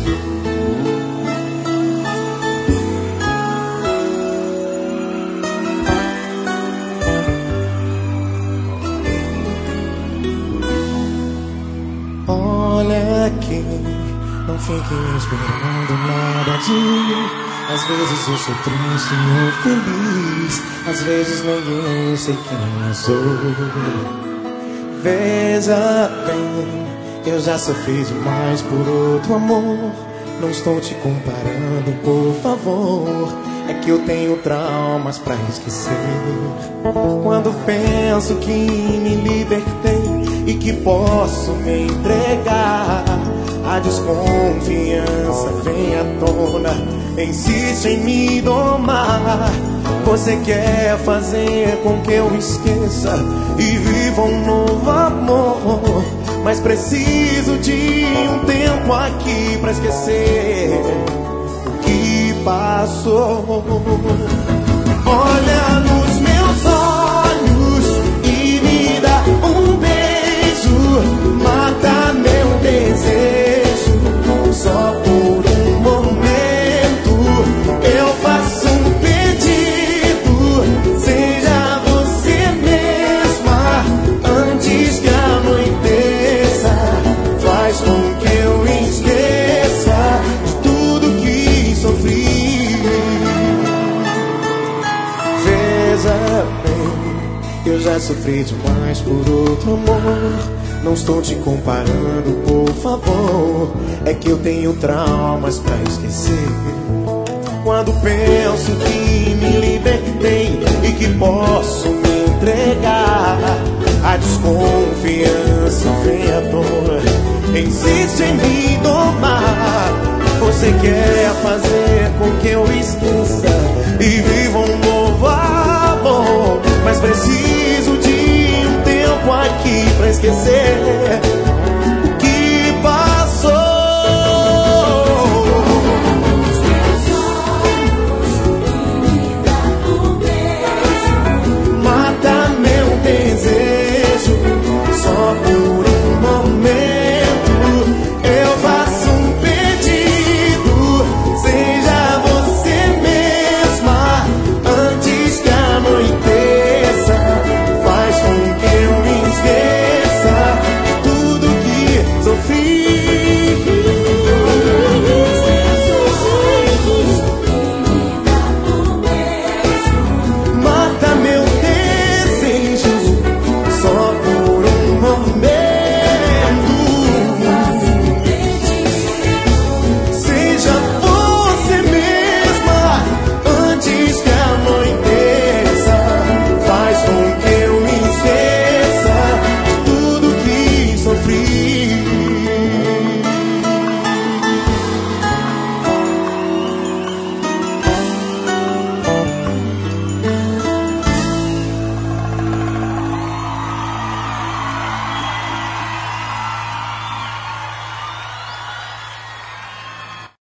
Olha aqui, não fiquem esperando nada de mim. Às vezes eu sou triste ou feliz, às vezes nem eu sei quem eu sou. Veja bem, eu já sofri demais por outro amor. Não estou te comparando, por favor. É que eu tenho traumas pra esquecer. Quando penso que me libertei e que posso me entregar, a desconfiança vem à tona, insiste em me domar. Você quer fazer com que eu esqueça e viva um novo amor, mas preciso de um tempo aqui pra esquecer o que passou. Olha nos meus olhos e me dá um beijo, mata meu desejo, só por um momento. Eu faço um pedido, seja você mesma antes que anoiteça. Faz com que eu esqueça de tudo que sofri. Veja bem, eu já sofri demais por outro amor. Não estou te comparando, por favor. É que eu tenho traumas pra esquecer. Quando penso que me libertei e que posso me entregar, a desconfiança vem à tona, insiste em me domar. Você quer fazer com que eu esqueça e viva um novo amor, mas preciso de um tempo aqui pra esquecer